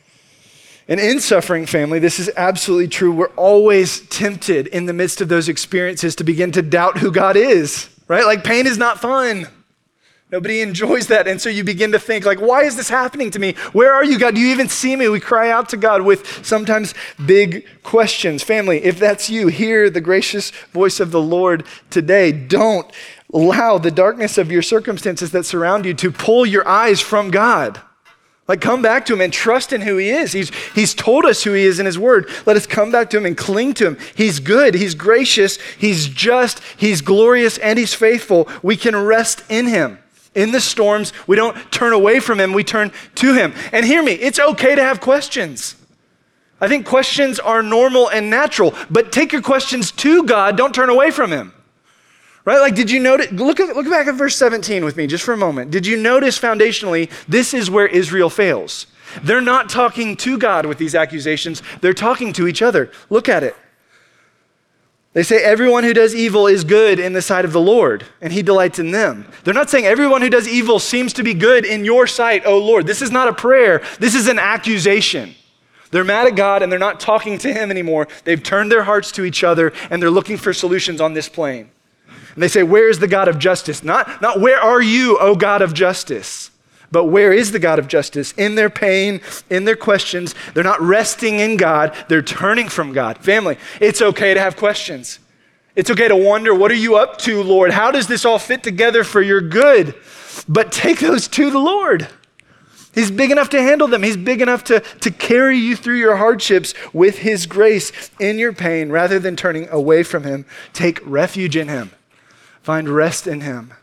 A: And in suffering, family, this is absolutely true. We're always tempted in the midst of those experiences to begin to doubt who God is, right? Like, pain is not fun. Nobody enjoys that. And so you begin to think, like, why is this happening to me? Where are you, God? Do you even see me? We cry out to God with sometimes big questions. Family, if that's you, hear the gracious voice of the Lord today. Don't allow the darkness of your circumstances that surround you to pull your eyes from God. Like, come back to him and trust in who he is. He's, he's told us who he is in his word. Let us come back to him and cling to him. He's good. He's gracious. He's just. He's glorious, and he's faithful. We can rest in him. In the storms, we don't turn away from him, we turn to him. And hear me, it's okay to have questions. I think questions are normal and natural, but take your questions to God, don't turn away from him. Right? Like, did you notice, look, at, look back at verse seventeen with me just for a moment. Did you notice foundationally, this is where Israel fails. They're not talking to God with these accusations, they're talking to each other. Look at it. They say everyone who does evil is good in the sight of the Lord, and he delights in them. They're not saying everyone who does evil seems to be good in your sight, oh Lord. This is not a prayer. This is an accusation. They're mad at God, and they're not talking to him anymore. They've turned their hearts to each other, and they're looking for solutions on this plane. And they say, where is the God of justice? Not, not where are you, O God of justice? But where is the God of justice? In their pain, in their questions, they're not resting in God, they're turning from God. Family, it's okay to have questions. It's okay to wonder, what are you up to, Lord? How does this all fit together for your good? But take those to the Lord. He's big enough to handle them. He's big enough to, to carry you through your hardships with his grace in your pain. Rather than turning away from him, take refuge in him. Find rest in him.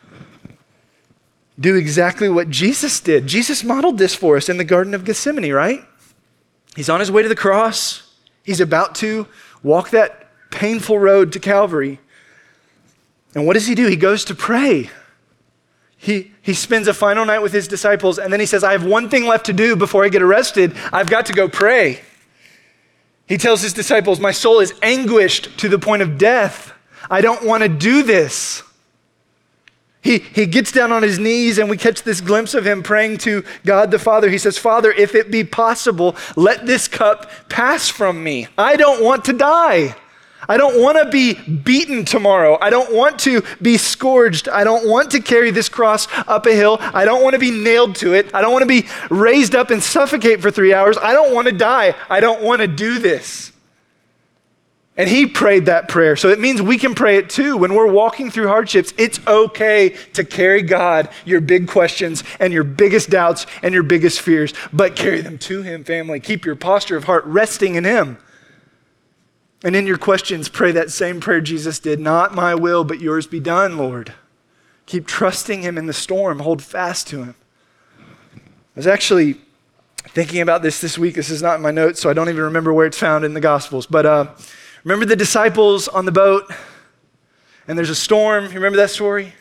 A: Do exactly what Jesus did. Jesus modeled this for us in the Garden of Gethsemane, right? He's on his way to the cross. He's about to walk that painful road to Calvary. And what does he do? He goes to pray. He, he spends a final night with his disciples, and then he says, I have one thing left to do before I get arrested. I've got to go pray. He tells his disciples, my soul is anguished to the point of death. I don't want to do this. He, he gets down on his knees, and we catch this glimpse of him praying to God the Father. He says, Father, if it be possible, let this cup pass from me. I don't want to die. I don't want to be beaten tomorrow. I don't want to be scourged. I don't want to carry this cross up a hill. I don't want to be nailed to it. I don't want to be raised up and suffocate for three hours. I don't want to die. I don't want to do this. And he prayed that prayer. So it means we can pray it too. When we're walking through hardships, it's okay to carry God your big questions and your biggest doubts and your biggest fears, but carry them to him, family. Keep your posture of heart resting in him. And in your questions, pray that same prayer Jesus did. Not my will, but yours be done, Lord. Keep trusting him in the storm. Hold fast to him. I was actually thinking about this this week. This is not in my notes, so I don't even remember where it's found in the Gospels. But uh, remember the disciples on the boat? And there's a storm. You remember that story?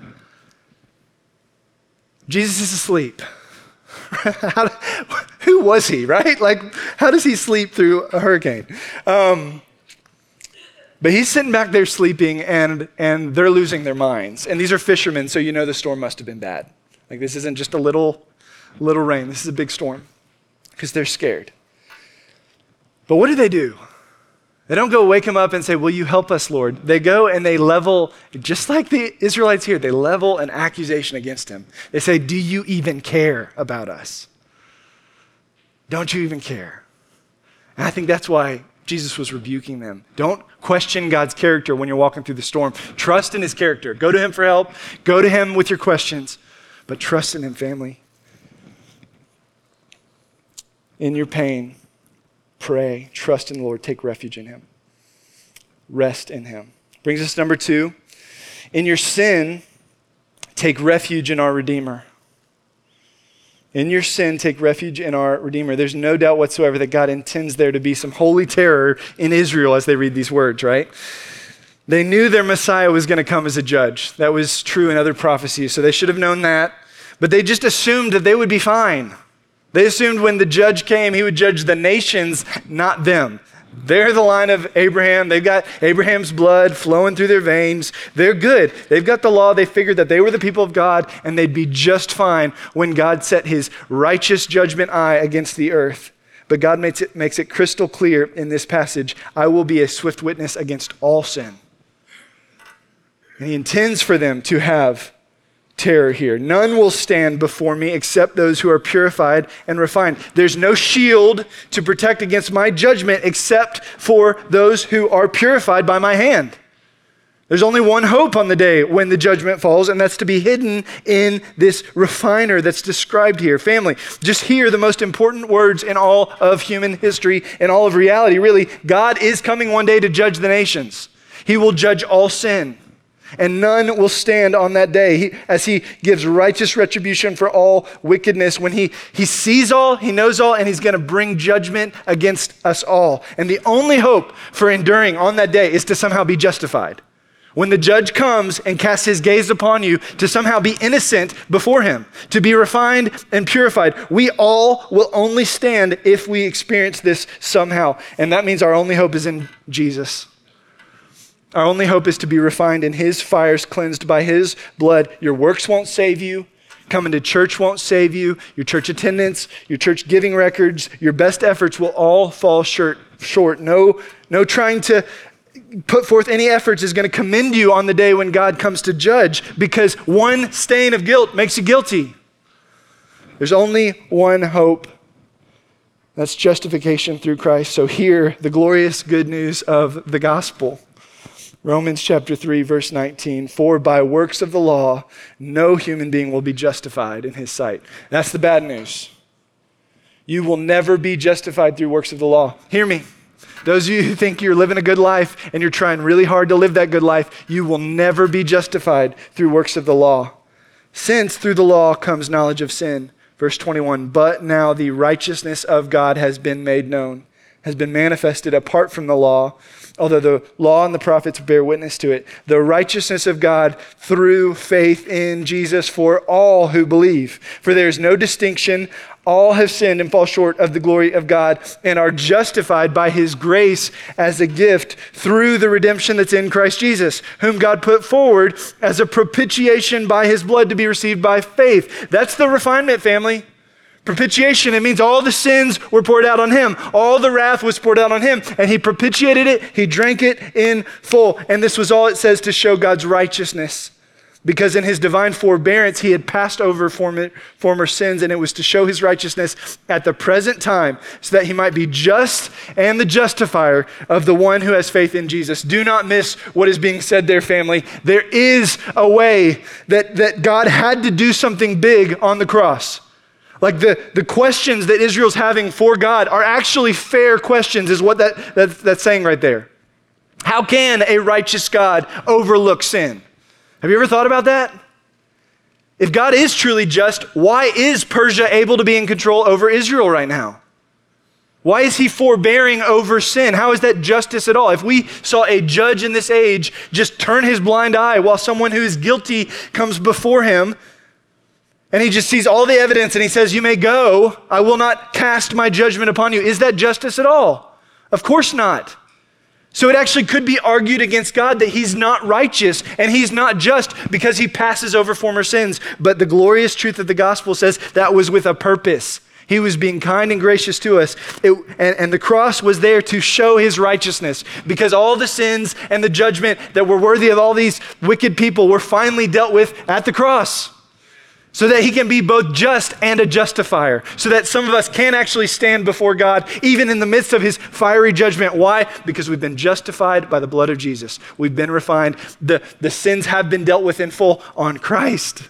A: Jesus is asleep. How, who was he, right? Like, how does he sleep through a hurricane? Um, but he's sitting back there sleeping, and, and they're losing their minds. And these are fishermen, so you know the storm must have been bad. Like, this isn't just a little, little rain. This is a big storm because they're scared. But what do they do? They don't go wake him up and say, will you help us, Lord? They go and they level, just like the Israelites here, they level an accusation against him. They say, do you even care about us? Don't you even care? And I think that's why Jesus was rebuking them. Don't question God's character when you're walking through the storm. Trust in his character. Go to him for help. Go to him with your questions, but trust in him, family. In your pain, pray, trust in the Lord, take refuge in him. Rest in him. Brings us to number two. In your sin, take refuge in our Redeemer. In your sin, take refuge in our Redeemer. There's no doubt whatsoever that God intends there to be some holy terror in Israel as they read these words, right? They knew their Messiah was going to come as a judge. That was true in other prophecies, so they should have known that. But they just assumed that they would be fine. They assumed when the judge came, he would judge the nations, not them. They're the line of Abraham. They've got Abraham's blood flowing through their veins. They're good. They've got the law. They figured that they were the people of God and they'd be just fine when God set his righteous judgment eye against the earth. But God makes it, makes it crystal clear in this passage, I will be a swift witness against all sin. And he intends for them to have terror here. None will stand before me except those who are purified and refined. There's no shield to protect against my judgment except for those who are purified by my hand. There's only one hope on the day when the judgment falls, and that's to be hidden in this refiner that's described here. Family, just hear the most important words in all of human history, in all of reality, really. God is coming one day to judge the nations. He will judge all sin. And none will stand on that day he, as he gives righteous retribution for all wickedness. When he, he sees all, he knows all, and he's going to bring judgment against us all. And the only hope for enduring on that day is to somehow be justified. When the judge comes and casts his gaze upon you, to somehow be innocent before him, to be refined and purified. We all will only stand if we experience this somehow. And that means our only hope is in Jesus. Our only hope is to be refined in his fires, cleansed by his blood. Your works won't save you. Coming to church won't save you. Your church attendance, your church giving records, your best efforts will all fall short. short. No, no trying to put forth any efforts is going to commend you on the day when God comes to judge, because one stain of guilt makes you guilty. There's only one hope. That's justification through Christ. So hear the glorious good news of the gospel. Romans chapter three, verse nineteen, for by works of the law, no human being will be justified in his sight. That's the bad news. You will never be justified through works of the law. Hear me. Those of you who think you're living a good life and you're trying really hard to live that good life, you will never be justified through works of the law. Since through the law comes knowledge of sin. Verse twenty-one, but now the righteousness of God has been made known, has been manifested apart from the law, although the law and the prophets bear witness to it, the righteousness of God through faith in Jesus for all who believe. For there is no distinction. All have sinned and fall short of the glory of God and are justified by his grace as a gift through the redemption that's in Christ Jesus, whom God put forward as a propitiation by his blood to be received by faith. That's the refinement, family. Propitiation, it means all the sins were poured out on him. All the wrath was poured out on him, and he propitiated it. He drank it in full. And this was all it says to show God's righteousness. because in his divine forbearance, he had passed over former, former sins, and it was to show his righteousness at the present time so that he might be just and the justifier of the one who has faith in Jesus. Do not miss what is being said there, family. There is a way that, that God had to do something big on the cross. Like the, the questions that Israel's having for God are actually fair questions, is what that, that that's saying right there. How can a righteous God overlook sin? Have you ever thought about that? If God is truly just, why is Persia able to be in control over Israel right now? Why is he forbearing over sin? How is that justice at all? If we saw a judge in this age just turn his blind eye while someone who is guilty comes before him, and he just sees all the evidence and he says, you may go, I will not cast my judgment upon you. Is that justice at all? Of course not. So it actually could be argued against God that he's not righteous and he's not just because he passes over former sins. But the glorious truth of the gospel says that was with a purpose. He was being kind and gracious to us. It, and, and the cross was there to show his righteousness, because all the sins and the judgment that were worthy of all these wicked people were finally dealt with at the cross. So that he can be both just and a justifier. So that some of us can actually stand before God even in the midst of his fiery judgment. Why? Because we've been justified by the blood of Jesus. We've been refined. The, the sins have been dealt with in full on Christ.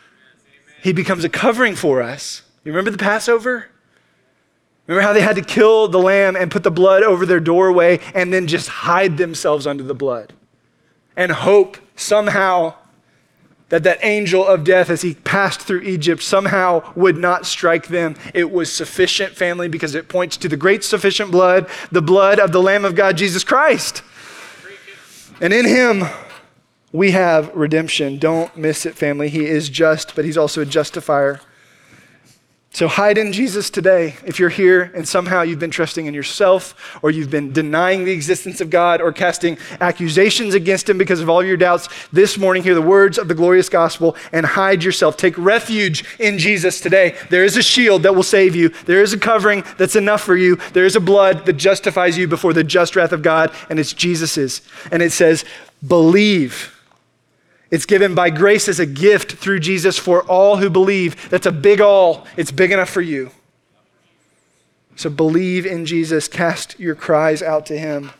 A: He becomes a covering for us. You remember the Passover? Remember how they had to kill the lamb and put the blood over their doorway and then just hide themselves under the blood and hope somehow that that angel of death, as he passed through Egypt, somehow would not strike them. It was sufficient, family, because it points to the great sufficient blood, the blood of the Lamb of God, Jesus Christ. And in him, we have redemption. Don't miss it, family. He is just, but he's also a justifier. So hide in Jesus today. If you're here and somehow you've been trusting in yourself, or you've been denying the existence of God, or casting accusations against him because of all your doubts, this morning hear the words of the glorious gospel and hide yourself. Take refuge in Jesus today. There is a shield that will save you. There is a covering that's enough for you. There is a blood that justifies you before the just wrath of God, and it's Jesus's. And it says, believe. It's given by grace as a gift through Jesus for all who believe. That's a big all. It's big enough for you. So believe in Jesus. Cast your cries out to him.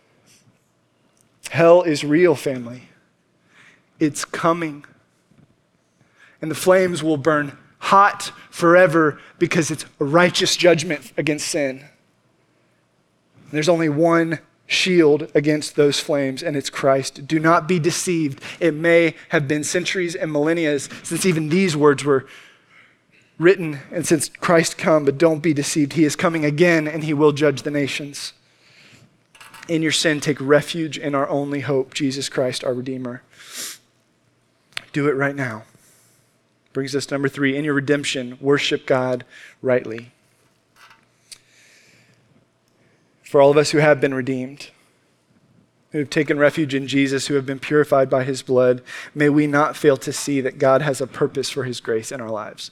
A: Hell is real, family. It's coming. And the flames will burn hot forever because it's a righteous judgment against sin. And there's only one shield against those flames, and it's Christ. Do not be deceived. It may have been centuries and millennia since even these words were written and since Christ come, but don't be deceived. He is coming again, and he will judge the nations. In your sin, take refuge in our only hope, Jesus Christ, our Redeemer. Do it right now. Brings us to number three. In your redemption, worship God rightly. For all of us who have been redeemed, who have taken refuge in Jesus, who have been purified by his blood, may we not fail to see that God has a purpose for his grace in our lives.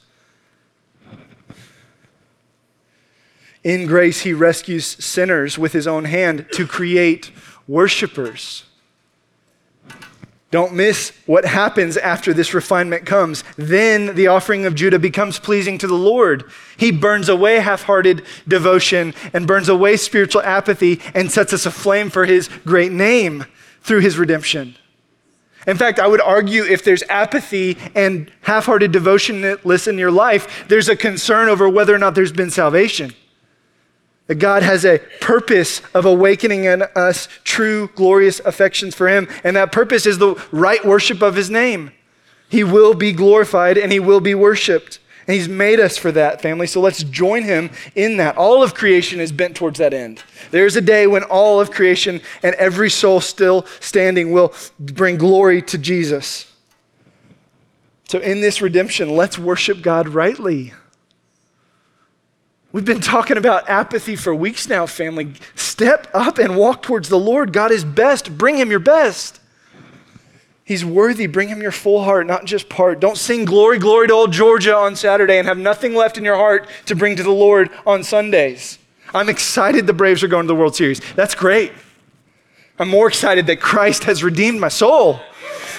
A: In grace, he rescues sinners with his own hand to create worshipers. Don't miss what happens after this refinement comes. Then the offering of Judah becomes pleasing to the Lord. He burns away half-hearted devotion and burns away spiritual apathy and sets us aflame for his great name through his redemption. In fact, I would argue if there's apathy and half-hearted devotionless in your life, there's a concern over whether or not there's been salvation. That God has a purpose of awakening in us true, glorious affections for him. And that purpose is the right worship of his name. He will be glorified and he will be worshiped. And he's made us for that, family. So let's join him in that. All of creation is bent towards that end. There's a day when all of creation and every soul still standing will bring glory to Jesus. So in this redemption, let's worship God rightly. We've been talking about apathy for weeks now, family. Step up and walk towards the Lord. God is best. Bring him your best. He's worthy. Bring him your full heart, not just part. Don't sing glory, glory to old Georgia on Saturday and have nothing left in your heart to bring to the Lord on Sundays. I'm excited the Braves are going to the World Series. That's great. I'm more excited that Christ has redeemed my soul.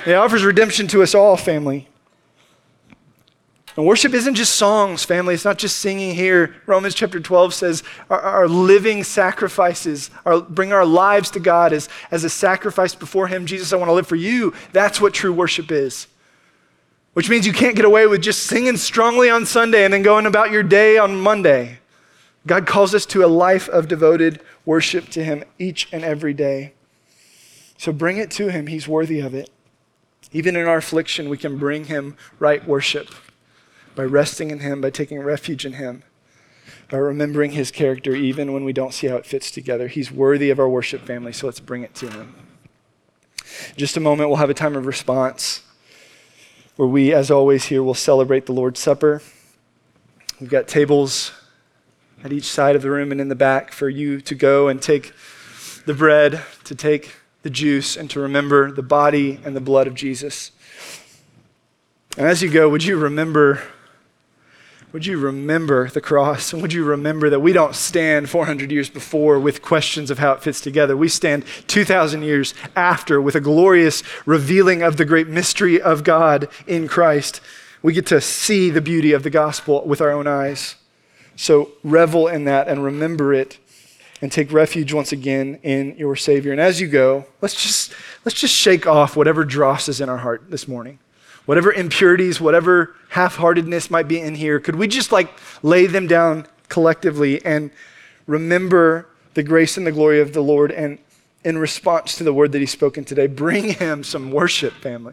A: He offers redemption to us all, family. And worship isn't just songs, family. It's not just singing here. Romans chapter twelve says our, our living sacrifices, our, bring our lives to God as, as a sacrifice before him. Jesus, I want to live for you. That's what true worship is. Which means you can't get away with just singing strongly on Sunday and then going about your day on Monday. God calls us to a life of devoted worship to him each and every day. So bring it to him. He's worthy of it. Even in our affliction, we can bring him right worship by resting in him, by taking refuge in him, by remembering his character even when we don't see how it fits together. He's worthy of our worship, family, so let's bring it to him. In just a moment, we'll have a time of response where we, as always here, will celebrate the Lord's Supper. We've got tables at each side of the room and in the back for you to go and take the bread, to take the juice, and to remember the body and the blood of Jesus. And as you go, would you remember Would you remember the cross? And would you remember that we don't stand four hundred years before with questions of how it fits together. We stand two thousand years after with a glorious revealing of the great mystery of God in Christ. We get to see the beauty of the gospel with our own eyes. So revel in that and remember it and take refuge once again in your Savior. And as you go, let's just, let's just shake off whatever dross is in our heart this morning. Whatever impurities, whatever half-heartedness might be in here, could we just like lay them down collectively and remember the grace and the glory of the Lord, and in response to the word that he's spoken today, bring him some worship, family.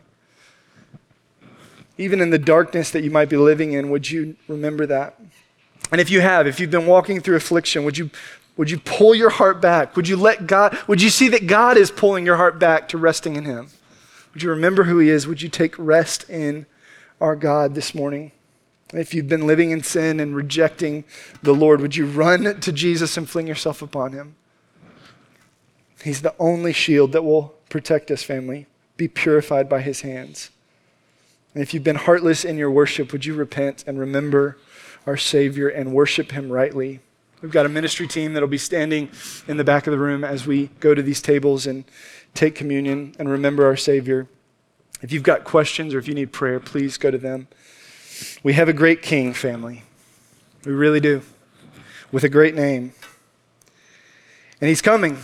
A: Even in the darkness that you might be living in, would you remember that? And if you have, if you've been walking through affliction, would you would you pull your heart back? Would you let God, would you see that God is pulling your heart back to resting in him? Would you remember who he is? Would you take rest in our God this morning? If you've been living in sin and rejecting the Lord, would you run to Jesus and fling yourself upon him? He's the only shield that will protect us, family. Be purified by his hands. And if you've been heartless in your worship, would you repent and remember our Savior and worship him rightly? We've got a ministry team that'll be standing in the back of the room as we go to these tables and take communion and remember our Savior. If you've got questions or if you need prayer, please go to them. We have a great King, family. We really do. With a great name. And he's coming.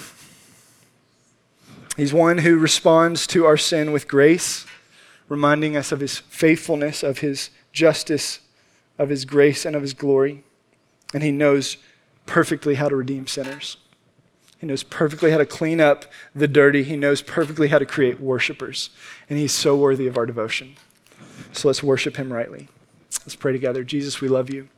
A: He's one who responds to our sin with grace, reminding us of his faithfulness, of his justice, of his grace, and of his glory. And he knows perfectly how to redeem sinners. He knows perfectly how to clean up the dirty. He knows perfectly how to create worshipers. And he's so worthy of our devotion. So let's worship him rightly. Let's pray together. Jesus, we love you.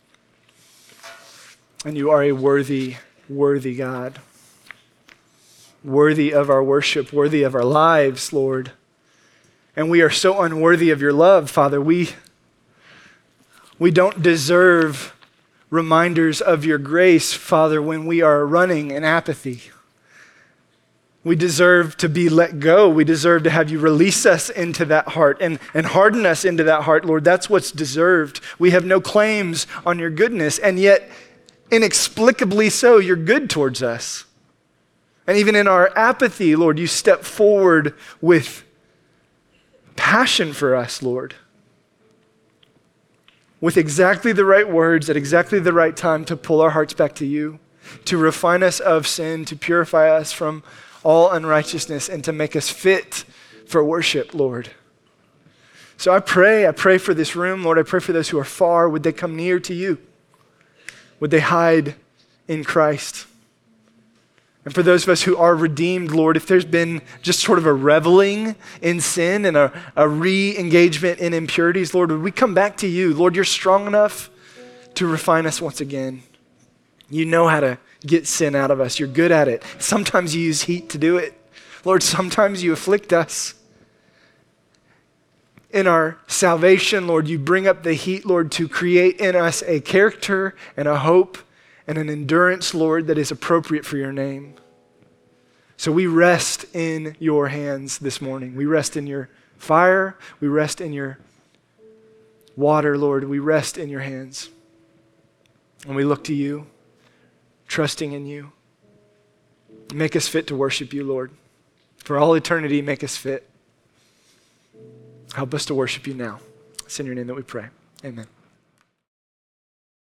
A: And you are a worthy, worthy God. Worthy of our worship, worthy of our lives, Lord. And we are so unworthy of your love, Father. We, we don't deserve reminders of your grace, Father, when we are running in apathy. We deserve to be let go. We deserve to have you release us into that heart and, and harden us into that heart, Lord. That's what's deserved. We have no claims on your goodness, and yet inexplicably so, you're good towards us. And even in our apathy, Lord, you step forward with passion for us, Lord. With exactly the right words at exactly the right time to pull our hearts back to you, to refine us of sin, to purify us from all unrighteousness, and to make us fit for worship, Lord. So I pray, I pray for this room, Lord. I pray for those who are far. Would they come near to you? Would they hide in Christ? And for those of us who are redeemed, Lord, if there's been just sort of a reveling in sin and a, a re-engagement in impurities, Lord, would we come back to you? Lord, you're strong enough to refine us once again. You know how to get sin out of us. You're good at it. Sometimes you use heat to do it. Lord, sometimes you afflict us. In our salvation, Lord, you bring up the heat, Lord, to create in us a character and a hope and an endurance, Lord, that is appropriate for your name. So we rest in your hands this morning. We rest in your fire. We rest in your water, Lord. We rest in your hands. And we look to you, trusting in you. Make us fit to worship you, Lord. For all eternity, make us fit. Help us to worship you now. It's in your name that we pray. Amen.